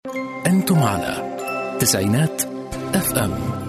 أنتم على تسعينات FM.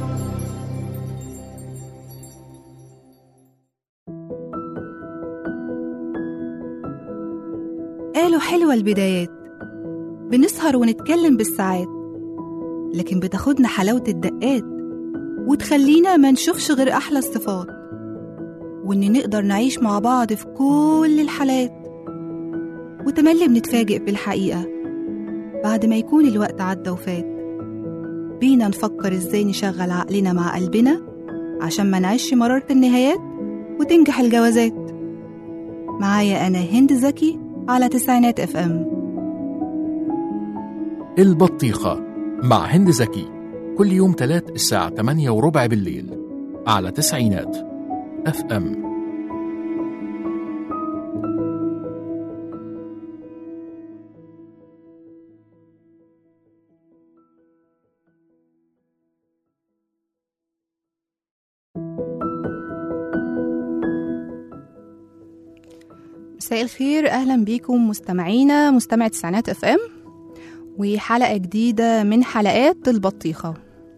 قالوا حلوة البدايات، بنسهر ونتكلم بالساعات، لكن بتاخدنا حلاوة الدقات وتخلينا ما نشوفش غير أحلى الصفات، وإن نقدر نعيش مع بعض في كل الحالات، وتملي بنتفاجئ بالحقيقة بعد ما يكون الوقت عدى وفات. بينا نفكر إزاي نشغل عقلنا مع قلبنا عشان ما نعيش مرارة النهايات وتنجح الجوازات. معايا أنا هند زكي على تسعينات FM. البطيخة مع هند زكي كل يوم 3 الساعة 8:15 بالليل على تسعينات FM. مساء الخير، أهلا بيكم مستمعينا مستمع تسعينات FM وحلقة جديدة من حلقات البطيخة.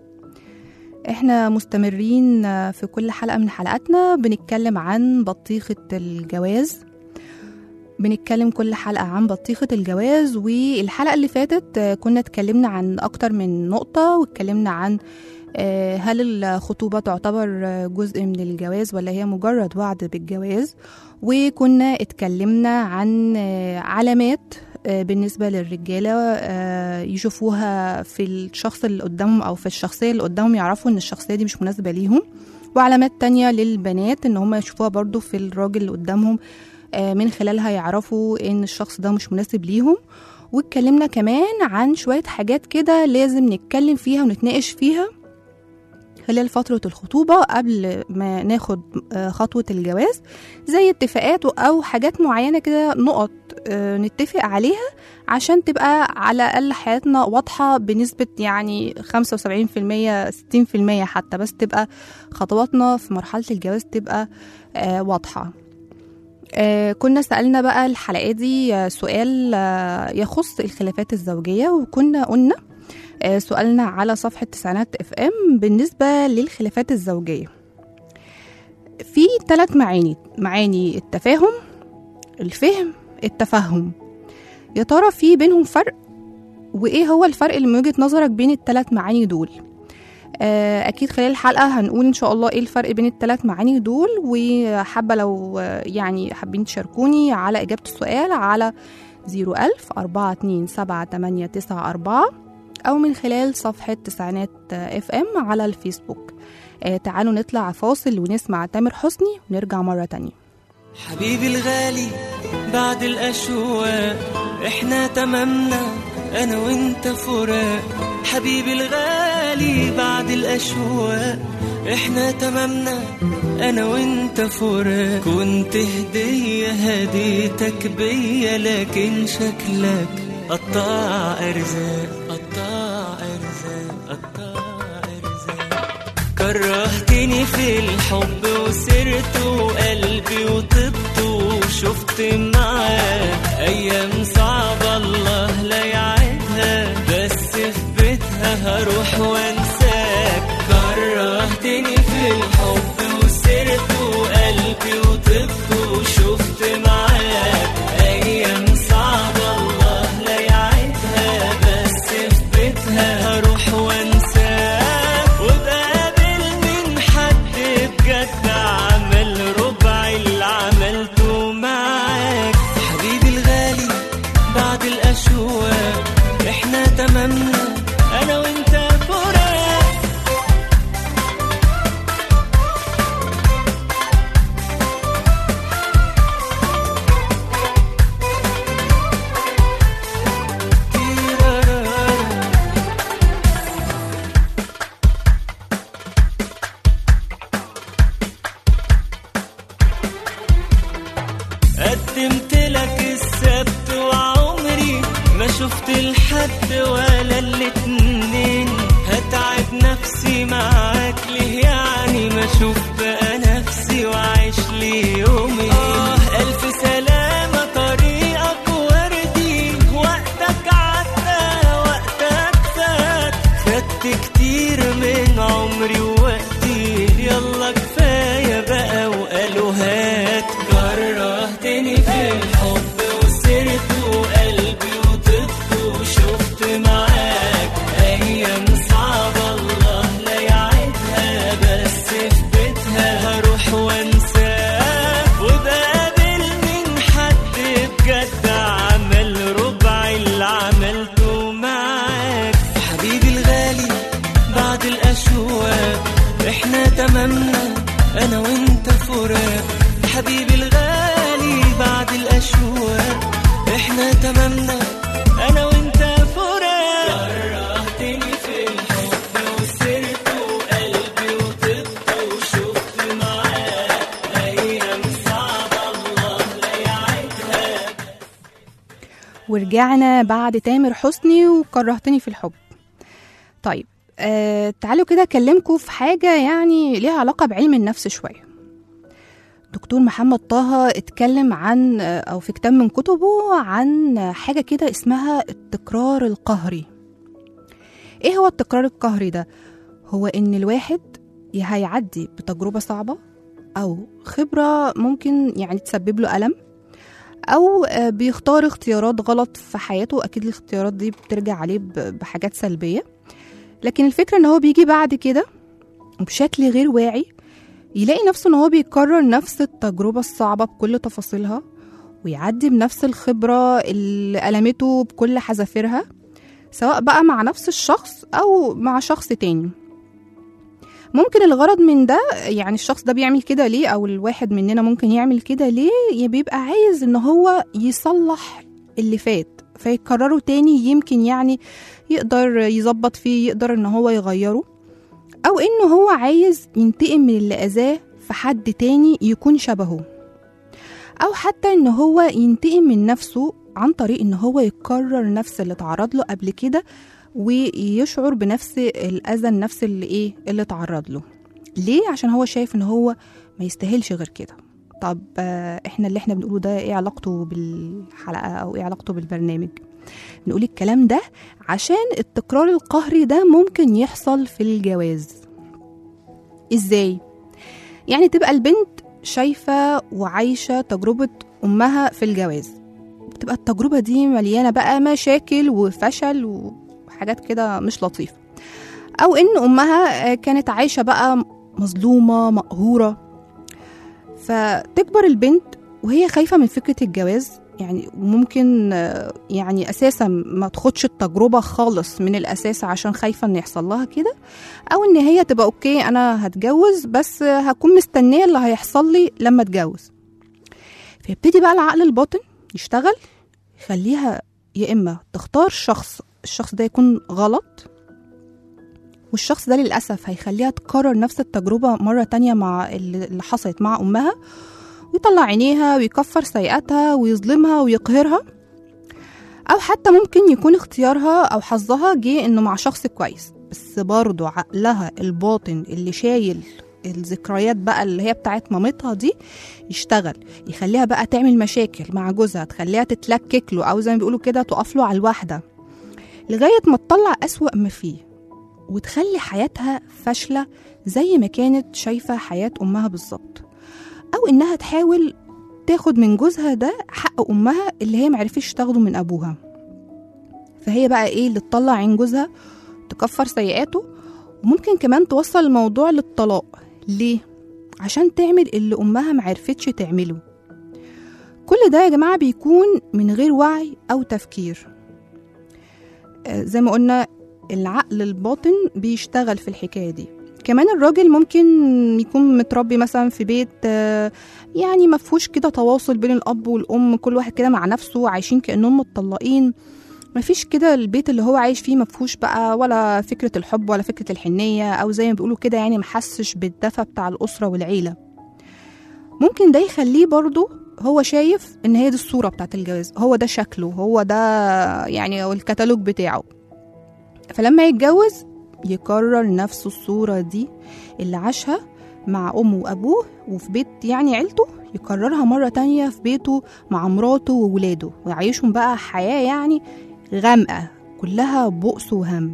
احنا مستمرين في كل حلقة من حلقاتنا بنتكلم عن بطيخة الجواز، بنتكلم كل حلقة عن بطيخة الجواز. والحلقة اللي فاتت كنا اتكلمنا عن أكتر من نقطة، واتكلمنا عن هل الخطوبة تعتبر جزء من الجواز ولا هي مجرد وعد بالجواز، وكنا اتكلمنا عن علامات بالنسبة للرجالة يشوفوها في الشخص اللي قدامهم أو في الشخصية اللي قدامهم، يعرفوا إن الشخصية دي مش مناسبة ليهم، وعلامات تانية للبنات إن هم يشوفوها برضو في الراجل اللي قدامهم، من خلالها يعرفوا إن الشخص ده مش مناسب ليهم. واتكلمنا كمان عن شوية حاجات كده لازم نتكلم فيها ونتناقش فيها خلال فترة الخطوبة قبل ما ناخد خطوة الجواز، زي اتفاقات أو حاجات معينة كده، نقط نتفق عليها عشان تبقى على الأقل حياتنا واضحة بنسبة يعني 75% 60% حتى، بس تبقى خطواتنا في مرحلة الجواز تبقى واضحة. كنا سألنا بقى الحلقة دي سؤال يخص الخلافات الزوجية، وكنا قلنا سؤالنا على صفحة تسعينات FM بالنسبة للخلافات الزوجية في 3 معاني: التفاهم، الفهم، التفهم. يا ترى في بينهم فرق؟ وإيه هو الفرق اللي من وجهة نظرك بين ال3 معاني دول؟ أكيد خلال الحلقة هنقول إن شاء الله إيه الفرق بين ال3 معاني دول، وحابة لو يعني حابين تشاركوني على إجابة السؤال على 01000 427 أو من خلال صفحة تسعينات FM على الفيسبوك. تعالوا نطلع فاصل ونسمع تامر حسني ونرجع مرة تانية. حبيبي الغالي بعد الأشواق إحنا تمامنا أنا وإنت فراق. حبيبي الغالي بعد الأشواق إحنا تمامنا أنا وإنت فراق. كنت هدية هديتك بيا لكن شكلك قطاع أرزاق، قطاع أرزاق، قطاع أرزاق. كرهتني في الحب وسرت وقلبي وطبت وشفت معاك أيام صعبة الله لا يعيدها، بس في بيتها هروح وانساك. كرهتني في الحب وسرت وقلبي وطبت وشفت معاك أيام صعبة الله لا يعيدها، بس في بيتها هروح وانساك. وبقابل من حد بجد عمل ربع اللي عملته معاك. حبيبي الغالي بعد الأشواق إحنا تمامنا أنا وإنت فراق. قدمت لك السبت وعمري ما شفت الحد ولا الاتنين. هتعب نفسي معاك ليه يعني؟ ما اشوف بقى نفسي وعيش لي يومي. ألف سلامة طريقك وردي، وقتك عدى وقتك ورجعنا بعد تامر حسني وكرهتني في الحب. طيب تعالوا كده أكلمكم في حاجة يعني ليها علاقة بعلم النفس شوية. دكتور محمد طه اتكلم عن أو في كتاب من كتبه عن حاجة كده اسمها التكرار القهري. ايه هو التكرار القهري ده؟ هو ان الواحد هيعدي بتجربة صعبة او خبرة ممكن يعني تسبب له ألم، او بيختار اختيارات غلط في حياته، اكيد الاختيارات دي بترجع عليه بحاجات سلبية، لكن الفكرة ان هو بيجي بعد كده بشكل غير واعي يلاقي نفسه ان هو بيكرر نفس التجربة الصعبة بكل تفاصيلها، ويعدي بنفس الخبرة اللي ألمته بكل حذافيرها، سواء بقى مع نفس الشخص أو مع شخص تاني. ممكن الغرض من ده يعني الشخص ده بيعمل كده ليه، أو الواحد مننا ممكن يعمل كده ليه، بيبقى عايز إن هو يصلح اللي فات فيكرره تاني، يمكن يعني يقدر يظبط فيه، يقدر إن هو يغيره، أو إنه هو عايز ينتقم من اللي أذاه في حد تاني يكون شبهه، أو حتى إن هو ينتقم من نفسه عن طريق إن هو يكرر نفس اللي تعرض له قبل كده ويشعر بنفس الأذى النفس اللي تعرض له. ليه؟ عشان هو شايف إن هو ما يستاهلش غير كده. طب إحنا اللي إحنا بنقوله ده إيه علاقته بالحلقة أو إيه علاقته بالبرنامج؟ نقول الكلام ده عشان التكرار القهري ده ممكن يحصل في الجواز. إزاي؟ يعني تبقى البنت شايفة وعايشة تجربة أمها في الجواز، بتبقى التجربة دي مليانة بقى مشاكل وفشل وحاجات كده مش لطيفة، أو إن أمها كانت عايشة بقى مظلومة مقهورة، فتكبر البنت وهي خايفة من فكرة الجواز، يعني ممكن يعني أساسا ما تاخدش التجربة خالص من الأساس عشان خايفة إن يحصل لها كده، أو إن هي تبقى أوكي أنا هتجوز بس هكون مستنية اللي هيحصل لي لما أتجوز. فيبتدي بقى العقل الباطن يشتغل يخليها يا إما تختار الشخص ده يكون غلط، والشخص ده للأسف هيخليها تكرر نفس التجربة مرة تانية مع اللي حصلت مع أمها، ويطلع عينيها ويكفر سيئاتها ويظلمها ويقهرها، أو حتى ممكن يكون اختيارها أو حظها جه إنه مع شخص كويس، بس برضه عقلها الباطن اللي شايل الذكريات بقى اللي هي بتاعت مامتها دي يشتغل يخليها بقى تعمل مشاكل مع جوزها، تخليها تتلكك له أو زي ما بيقولوا كده تقف له على الواحدة لغاية ما تطلع أسوأ ما فيه، وتخلي حياتها فاشلة زي ما كانت شايفة حياة أمها بالظبط، أو إنها تحاول تاخد من جوزها ده حق أمها اللي هي معرفش تاخده من أبوها. فهي بقى إيه اللي تطلع عين جوزها تكفر سيئاته، وممكن كمان توصل الموضوع للطلاق. ليه؟ عشان تعمل اللي أمها معرفتش تعمله. كل ده يا جماعة بيكون من غير وعي أو تفكير. زي ما قلنا العقل الباطن بيشتغل في الحكاية دي. كمان الراجل ممكن يكون متربي مثلا في بيت يعني مفهوش كده تواصل بين الأب والأم، كل واحد كده مع نفسه عايشين كأنهم متطلقين، مفيش كده البيت اللي هو عايش فيه مفهوش بقى ولا فكرة الحب ولا فكرة الحنية، أو زي ما بيقولوا كده يعني محسش بالدفى بتاع الأسرة والعيلة. ممكن ده يخليه برضو هو شايف إن هي دي الصورة بتاعت الجواز، هو ده شكله، هو ده يعني الكتالوج بتاعه، فلما يتجوز يكرر نفس الصورة دي اللي عاشها مع أمه وأبوه وفي بيت يعني عيلته، يكررها مرة تانية في بيته مع مراته وولاده، ويعيشهم بقى حياة يعني غامقة كلها بؤس وهم.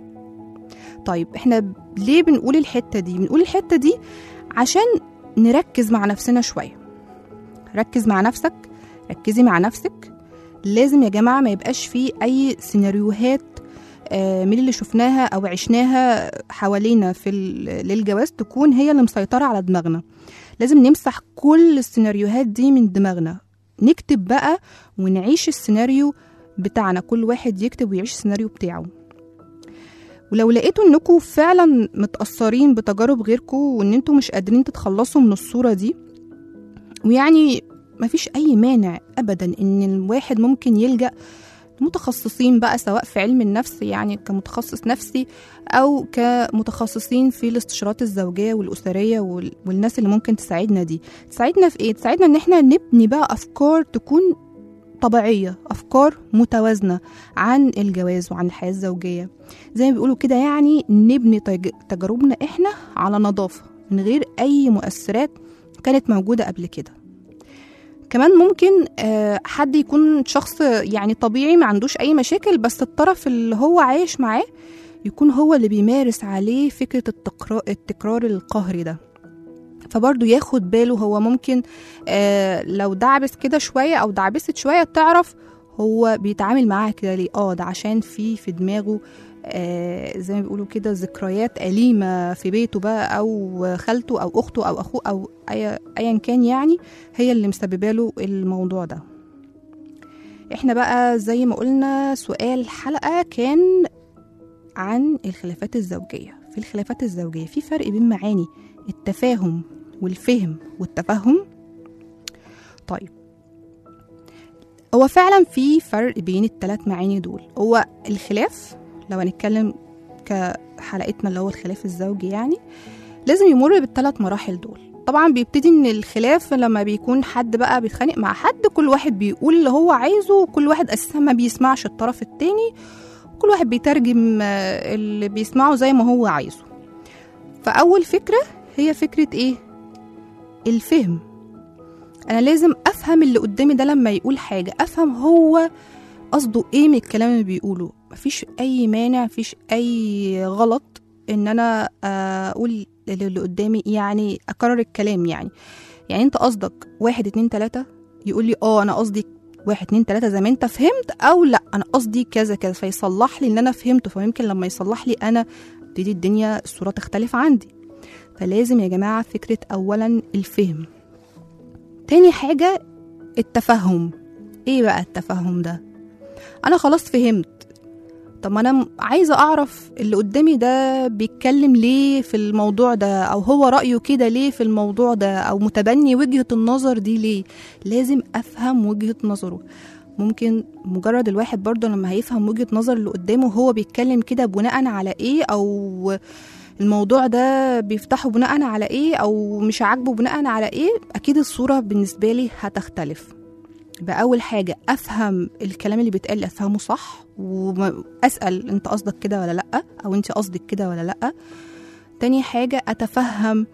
طيب احنا ليه بنقول الحتة دي؟ بنقول الحتة دي عشان نركز مع نفسنا شوية. ركز مع نفسك، ركزي مع نفسك. لازم يا جماعة ما يبقاش فيه أي سيناريوهات من اللي شفناها أو عشناها حوالينا للجواز تكون هي اللي مسيطرة على دماغنا. لازم نمسح كل السيناريوهات دي من دماغنا، نكتب بقى ونعيش السيناريو بتاعنا، كل واحد يكتب ويعيش السيناريو بتاعه. ولو لقيتوا انكم فعلا متأثرين بتجارب غيركم وان انتوا مش قادرين تتخلصوا من الصورة دي، ويعني مفيش اي مانع ابدا ان الواحد ممكن يلجأ متخصصين بقى، سواء في علم النفس يعني كمتخصص نفسي أو كمتخصصين في الاستشارات الزوجية والأسرية والناس اللي ممكن تساعدنا دي. تساعدنا في إيه؟ تساعدنا إن إحنا نبني بقى أفكار تكون طبيعية، أفكار متوازنة عن الجواز وعن الحياة الزوجية. زي ما بيقولوا كده يعني نبني تجاربنا إحنا على نظافة من غير أي مؤثرات كانت موجودة قبل كده. كمان ممكن حد يكون شخص يعني طبيعي ما عندوش أي مشاكل، بس الطرف اللي هو عايش معاه يكون هو اللي بيمارس عليه فكرة التكرار القهري ده، فبرضه ياخد باله. هو ممكن لو دعبس كده شوية أو دعبست شوية تعرف هو بيتعامل معاها كده ليه. ده عشان في دماغه زي ما بيقولوا كده ذكريات أليمة في بيته بقى، أو خالته أو أخته أو أخوه أو أيا كان، يعني هي اللي مسببه له الموضوع ده. احنا بقى زي ما قلنا سؤال الحلقة كان عن الخلافات الزوجية. في الخلافات الزوجية في فرق بين معاني التفاهم والفهم والتفهم. طيب هو فعلا في فرق بين الثلاث معاني دول. هو الخلاف لو هنتكلم كحلقتنا اللي هو الخلاف الزوجي يعني لازم يمر بالثلاث مراحل دول. طبعا بيبتدي ان الخلاف لما بيكون حد بقى بيتخانق مع حد، كل واحد بيقول اللي هو عايزه، كل واحد اساسا ما بيسمعش الطرف التاني، كل واحد بيترجم اللي بيسمعه زي ما هو عايزه. فأول فكرة هي فكرة ايه؟ الفهم. انا لازم افهم اللي قدامي ده لما يقول حاجة، افهم هو قصده ايه من الكلام اللي بيقوله. مفيش اي مانع، مفيش اي غلط ان انا اقول اللي قدامي، يعني اكرر الكلام. يعني انت قصدك 1 2 3، يقول لي انا قصدي 1 2 3 زي ما انت فهمت، او لا انا قصدي كذا كذا، فيصلح لي ان انا فهمته. فيمكن لما يصلح لي انا تبتدي الدنيا الصورة تختلف عندي. فلازم يا جماعة فكرة اولا الفهم. تاني حاجة التفهم. ايه بقى التفهم ده؟ انا خلاص فهمت، طب ما انا عايزة اعرف اللي قدامي ده بيتكلم ليه في الموضوع ده، او هو رأيه كده ليه في الموضوع ده، او متبني وجهة النظر دي ليه. لازم افهم وجهة نظره. ممكن مجرد الواحد برضه لما هيفهم وجهة نظر اللي قدامه هو بيتكلم كده بناء على ايه، او الموضوع ده بيفتحه بناء على ايه، او مش عاجبه بناء على ايه، اكيد الصورة بالنسبة لي هتختلف. بأول حاجة أفهم الكلام اللي بيتقال، أفهمه صح، وأسأل أنت قصدك كده ولا لأ، أو أنت قصدك كده ولا لأ. تاني حاجة أتفهم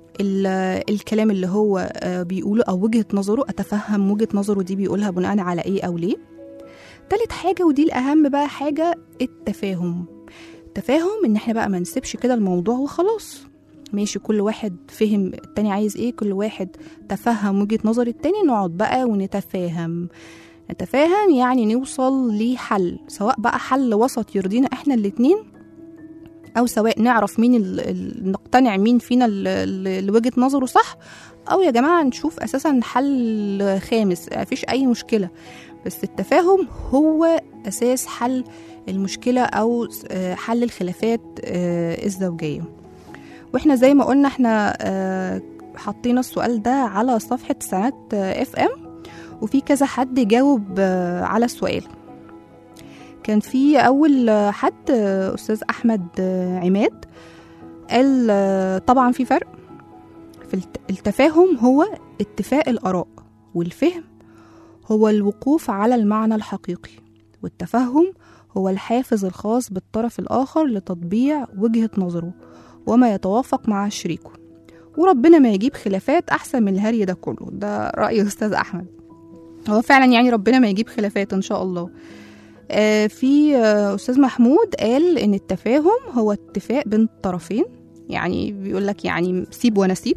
الكلام اللي هو بيقوله أو وجهة نظره، أتفهم وجهة نظره دي بيقولها بناء على إيه أو ليه. تالت حاجة ودي الأهم بقى حاجة التفاهم. التفاهم إن إحنا بقى ما نسيبش كده الموضوع وخلاص، ماشي كل واحد فهم التاني عايز ايه، كل واحد تفهم وجهة نظر التاني، نقعد بقى ونتفاهم. نتفاهم يعني نوصل لحل، سواء بقى حل وسط يرضينا احنا الاتنين، او سواء نعرف مين نقتنع مين فينا اللي وجهة نظره صح، او يا جماعة نشوف اساسا حل خامس، مفيش اي مشكلة. بس التفاهم هو اساس حل المشكلة او حل الخلافات الزوجية. واحنا زي ما قلنا احنا حطينا السؤال ده على صفحة تسعينات FM، وفي كذا حد جاوب على السؤال. كان في اول حد استاذ احمد عماد قال طبعا في فرق في التفاهم، هو اتفاق الآراء، والفهم هو الوقوف على المعنى الحقيقي، والتفهم هو الحافز الخاص بالطرف الآخر لتطبيع وجهة نظره وما يتوافق مع شريكه، وربنا ما يجيب خلافات أحسن من الهري ده كله. ده رأي أستاذ أحمد. هو فعلا يعني ربنا ما يجيب خلافات إن شاء الله. في أستاذ محمود قال إن التفاهم هو اتفاق بين الطرفين، يعني بيقول لك يعني سيب ونسيب.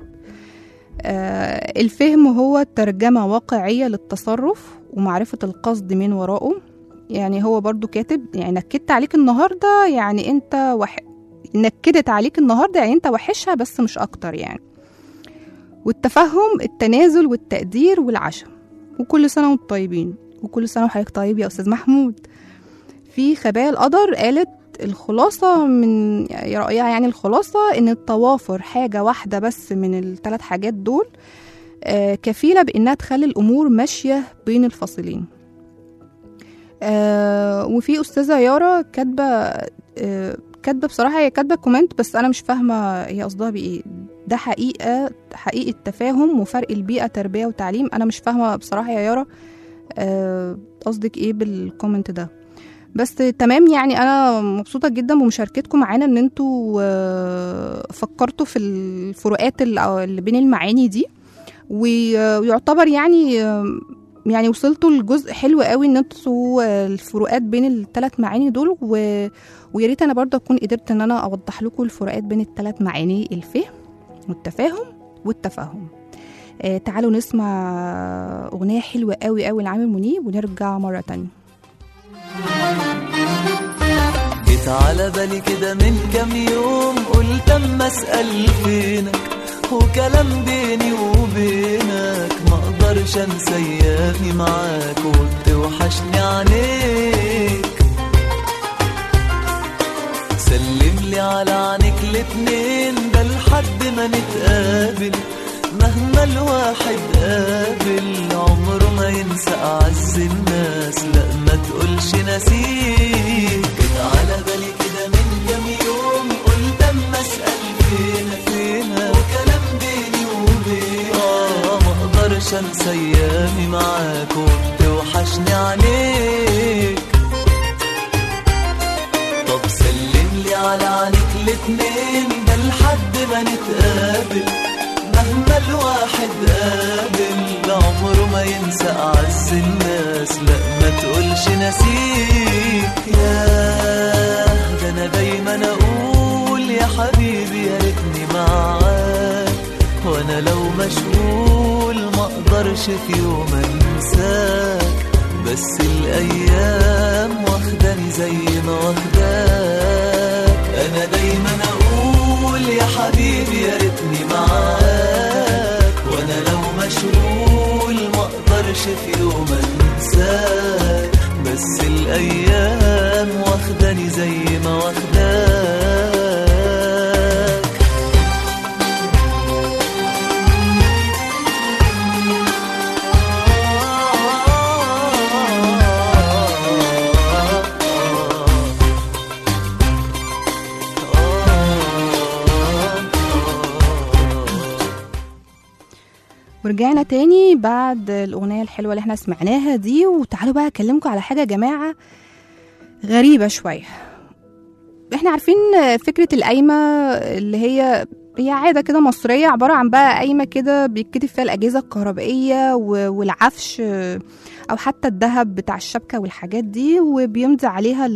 الفهم هو ترجمة واقعية للتصرف ومعرفة القصد من وراءه. يعني هو برضو كاتب يعني نكدت عليك النهاردة، يعني انت نكدت عليك النهاردة يعني انت وحشها بس مش اكتر يعني. والتفهم التنازل والتقدير والعشم. وكل سنة وانتم طيبين، وكل سنة وحضرتك طيب يا أستاذ محمود. في خبايا القدر قالت الخلاصة من رأيها، يعني الخلاصة إن التوافر حاجة واحدة بس من الثلاث حاجات دول كفيلة بإنها تخلي الأمور ماشية بين الفصلين. وفي أستاذة يارا كاتبة بصراحة، هي كاتبة كومنت بس أنا مش فاهمة هي قصدها بإيه. ده حقيقة تفاهم وفرق البيئة تربية وتعليم. أنا مش فاهمة بصراحة يا يارا قصدك ايه بالكومنت ده؟ بس تمام، يعني انا مبسوطه جدا بمشاركتكم معانا ان انتوا فكرتوا في الفروقات اللي بين المعاني دي، ويعتبر يعني وصلتوا لجزء حلو قوي ان انتوا الفروقات بين ال3 معاني دول، ويا ريت انا برضه اكون قدرت ان انا اوضح لكم الفروقات بين ال3 معاني: الفهم والتفاهم والتفهم. تعالوا نسمع اغنيه حلوه قوي قوي لعامر منيب ونرجع مره تانية. جيت على بالي كده من كام يوم، قلت اما اسال فينك، وكلام بيني وبينك ما اقدرش انسى ايامي معاك، وبتوحشني عينيك. سلم لي على عينيك الاتنين، ده لحد ما نتقابل، مهما الواحد قابل عمره ما ينسى اعز الناس، لا ما تقولش نسيك. جيت على بالي كده من كام يوم، قلت اما اسال فينا وكلام بيني وبينك، ما اقدرش انسى ايامي معاك، وبتوحشني عليك. طب سلم لي على عينيك الاتنين، ده لحد ما نتقابل، مهما الواحد قابل عمره ما ينسى أعز الناس، لا ما تقولش نسيك. ياه ده أنا دايما أقول يا حبيبي يا ريتني معاك، وأنا لو مشغول ما أقدرش في يوم أنساك، بس الأيام واخداني زي ما واخداك. أنا دايما أقول يا حبيبي يا ريتني معاك، وانا لو مشغول ما اقدرش في يوم انساك، بس الايام واخداني زي ما واخداك. ورجعنا تاني بعد الأغنية الحلوة اللي احنا سمعناها دي، وتعالوا بقى أكلمكم على حاجة يا جماعة غريبة شوية. احنا عارفين فكرة القايمة اللي هي عادة كده مصرية، عبارة عن بقى قايمة كده بيتكتب فيها الأجهزة الكهربائية والعفش أو حتى الذهب بتاع الشبكة والحاجات دي، وبيمضي عليها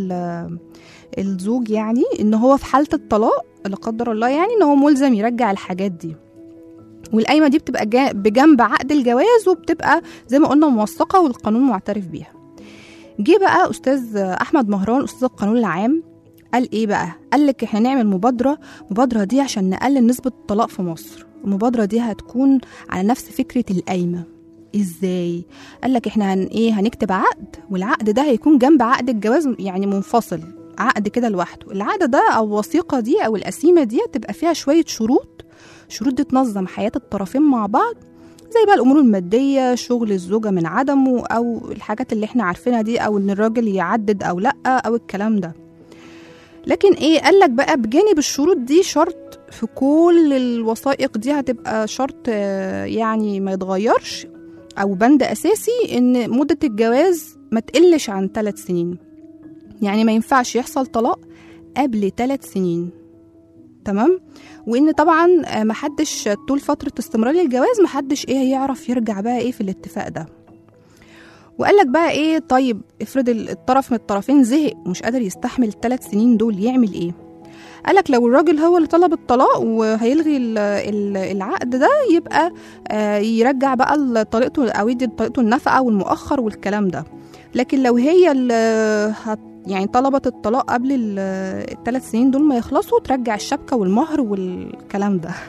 الزوج، يعني إن هو في حالة الطلاق لا قدر الله يعني إن هو ملزم يرجع الحاجات دي. والقايمة دي بتبقى بجنب عقد الجواز، وبتبقى زي ما قلنا موثقة والقانون معترف بيها. جه بقى أستاذ أحمد مهران أستاذ القانون العام قال إيه بقى؟ قال لك إحنا نعمل مبادرة دي عشان نقلل نسبة الطلاق في مصر. المبادرة دي هتكون على نفس فكرة القايمة. إزاي؟ قال لك إحنا هنكتب عقد، والعقد ده هيكون جنب عقد الجواز، يعني منفصل، عقد كده لوحده. العقد ده أو الوثيقة دي أو القسيمة دي تبقى فيها شوية شروط دي تنظم حياة الطرفين مع بعض، زي بقى الأمور المادية، شغل الزوجة من عدمه، أو الحاجات اللي احنا عارفينها دي، أو إن الراجل يعدد أو لأ، أو الكلام ده. لكن قال لك بقى بجانب الشروط دي شرط في كل الوثائق دي هتبقى شرط يعني ما يتغيرش، أو بند أساسي إن مدة الجواز ما تقلش عن 3 سنين. يعني ما ينفعش يحصل طلاق قبل 3 سنين. تمام؟ وان طبعا محدش طول فترة استمرار الجواز محدش هيعرف يرجع بقى في الاتفاق ده. وقال لك بقى طيب افرض الطرف من الطرفين زهق ومش قادر يستحمل ال3 سنين دول، يعمل ايه؟ قال لك لو الراجل هو اللي طلب الطلاق وهيلغي العقد ده، يبقى يرجع بقى طريقته او يدي طريقته النفقة والمؤخر والكلام ده. لكن لو هي يعني طلبت الطلاق قبل ال3 سنين دول ما يخلصوا، ترجع الشبكة والمهر والكلام ده.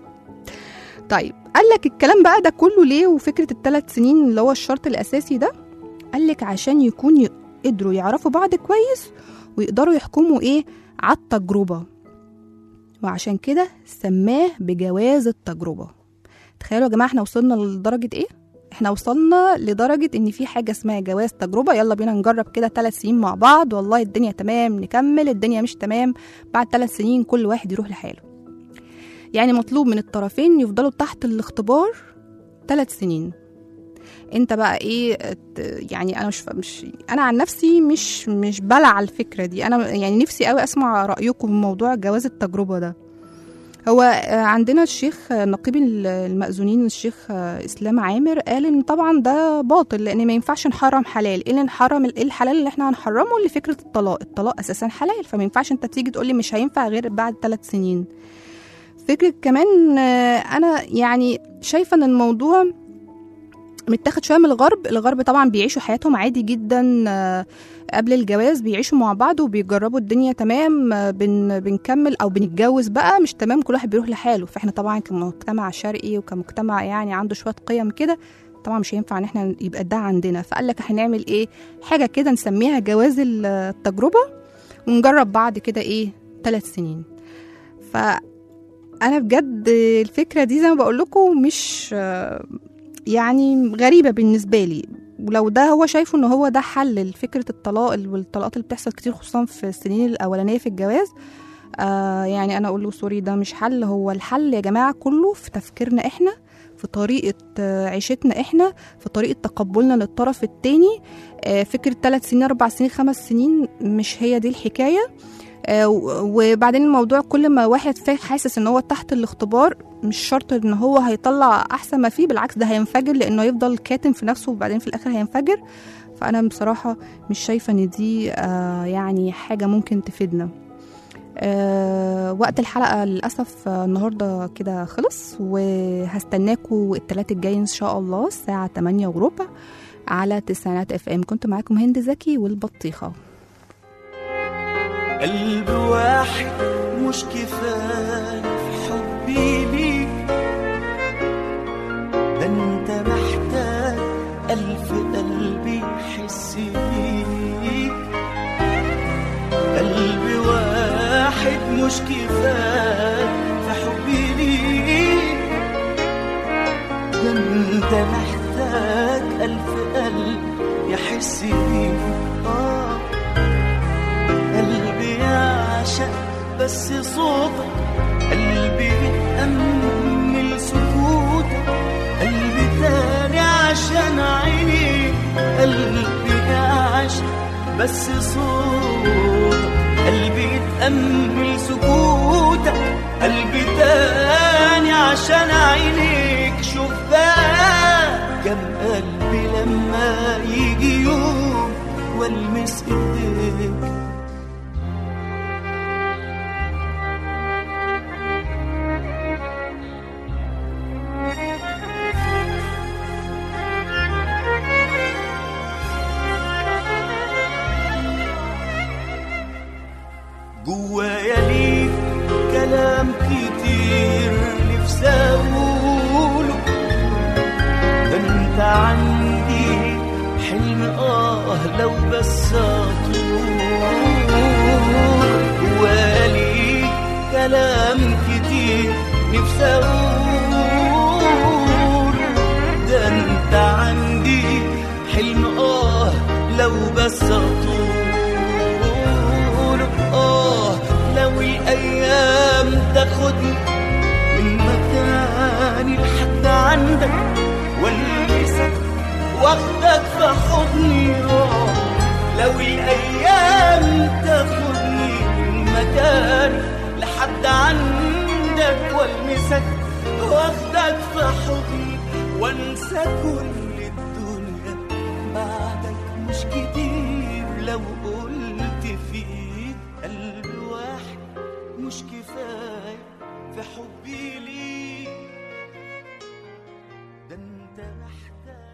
طيب قال لك الكلام بقى ده كله ليه؟ وفكرة ال3 سنين اللي هو الشرط الأساسي ده، قال لك عشان يكون قدروا يعرفوا بعض كويس ويقدروا يحكموا على التجربة، وعشان كده سماه بجواز التجربة. تخيلوا يا جماعة احنا وصلنا لدرجة احنا وصلنا لدرجة ان في حاجة اسمها جواز تجربة. يلا بينا نجرب كده 3 سنين مع بعض، والله الدنيا تمام نكمل، الدنيا مش تمام بعد 3 سنين كل واحد يروح لحاله. يعني مطلوب من الطرفين يفضلوا تحت الاختبار 3 سنين. انت بقى ايه يعني انا مش انا عن نفسي مش بلع الفكره دي. انا يعني نفسي قوي اسمع رايكم في موضوع جواز التجربه ده. هو عندنا الشيخ نقيب المأذونين الشيخ اسلام عامر قال ان طبعا ده باطل، لان ما ينفعش نحرم حلال. ايه اللي نحرم؟ ايه الحلال اللي احنا هنحرمه؟ اللي فكره الطلاق اساسا حلال، فما ينفعش انت تيجي تقول لي مش هينفع غير بعد 3 سنين. فكره كمان انا يعني شايفه ان الموضوع متاخد شويه من الغرب طبعا بيعيشوا حياتهم عادي جدا قبل الجواز، بيعيشوا مع بعض وبيجربوا الدنيا تمام، بنكمل او بنتجوز بقى مش تمام، كل واحد بيروح لحاله. فاحنا طبعا كمجتمع شرقي وكمجتمع يعني عنده شويه قيم كده، طبعا مش هينفع ان احنا يبقى ده عندنا. فقال لك هنعمل ايه؟ حاجه كده نسميها جواز التجربه، ونجرب بعض كده ايه 3 سنين. فانا بجد الفكره دي زي ما بقول لكم مش يعني غريبه بالنسبه لي، ولو ده هو شايفه ان هو ده حل لفكره الطلاق والطلاقات اللي بتحصل كتير خصوصا في السنين الاولانيه في الجواز، يعني انا اقول له سوري، ده مش حل. هو الحل يا جماعه كله في تفكيرنا احنا، في طريقه عيشتنا احنا، في طريقه تقبلنا للطرف التاني. فكره 3 سنين 4 سنين 5 سنين مش هي دي الحكايه. وبعدين الموضوع كل ما واحد حاسس ان هو تحت الاختبار مش شرط ان هو هيطلع احسن ما فيه، بالعكس ده هينفجر، لانه يفضل كاتم في نفسه وبعدين في الاخر هينفجر. فانا بصراحه مش شايفه ان دي يعني حاجه ممكن تفيدنا. وقت الحلقه للاسف النهارده كده خلص، وهستناكم الثلاث الجاي ان شاء الله الساعه 8:15 على تسعينات FM. كنت معاكم هند زكي والبطيخه. قلب واحد مش كفاية في حبي ليك، ده انت محتاج 1000 قلب يحس بيك. قلب واحد مش كفاية في حبي ليك، ده انت محتاج 1000 قلب يحس بيك. قلبي يعشق بس صوتك، قلبي بيتأمل سكوتك، قلبي تاني عشان عينيك. قلبي يعشق بس صوتك، قلبي يتأمل سكوتك، قلبي تاني عشان عينيك. شوف بقى كم قلبي لما يجي يوم والمس ايديك. جوايا ليك كلام كتير نفسي اقوله، ده انت عندي حلم لو بس اطول. جوايا ليك كلام كتير نفسي اقوله، ده انت عندي حلم لو بس اطول. لو الأيام تاخدني من مكاني لحد عندك والمسك واخدك في حضني. لو الأيام تاخدني من مكاني لحد عندك والمسك واخدك في حضني، وانسى كل الدنيا بعدك مش كتير. لو قلت فيه قلب واحد مش كفاية في حبي ليك، ده انت محتاج